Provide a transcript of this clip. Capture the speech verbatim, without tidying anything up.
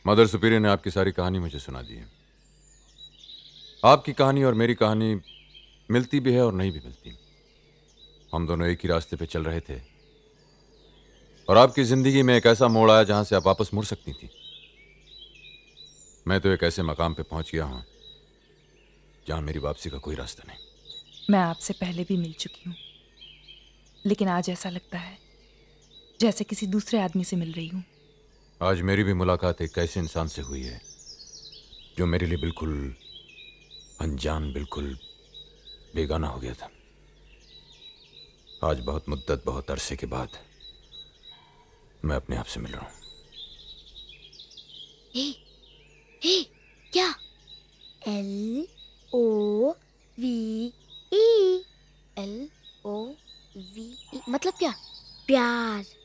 Mother superior ने आपकी सारी कहानी मुझे सुना दी है। आपकी कहानी और मेरी कहानी मिलती भी है और नहीं भी मिलती। हम दोनों एक ही रास्ते पे चल रहे थे और आपकी जिंदगी में एक ऐसा मोड़ आया जहां से आप वापस मुड़ सकती थी। मैं तो एक ऐसे मकाम पे पहुंच गया हूं जहां मेरी वापसी का कोई रास्ता नहीं। मैं आपसे पहले भी मिल चुकी हूँ, लेकिन आज ऐसा लगता है जैसे किसी दूसरे आदमी से मिल रही हूँ। आज मेरी भी मुलाकात एक ऐसे इंसान से हुई है जो मेरे लिए बिल्कुल अनजान, बिल्कुल बेगाना हो गया था। आज बहुत मुद्दत, बहुत अरसे के बाद मैं अपने आप से मिल रहा हूं। हे, हे, क्या? L O V E. L O V E मतलब क्या? प्यार।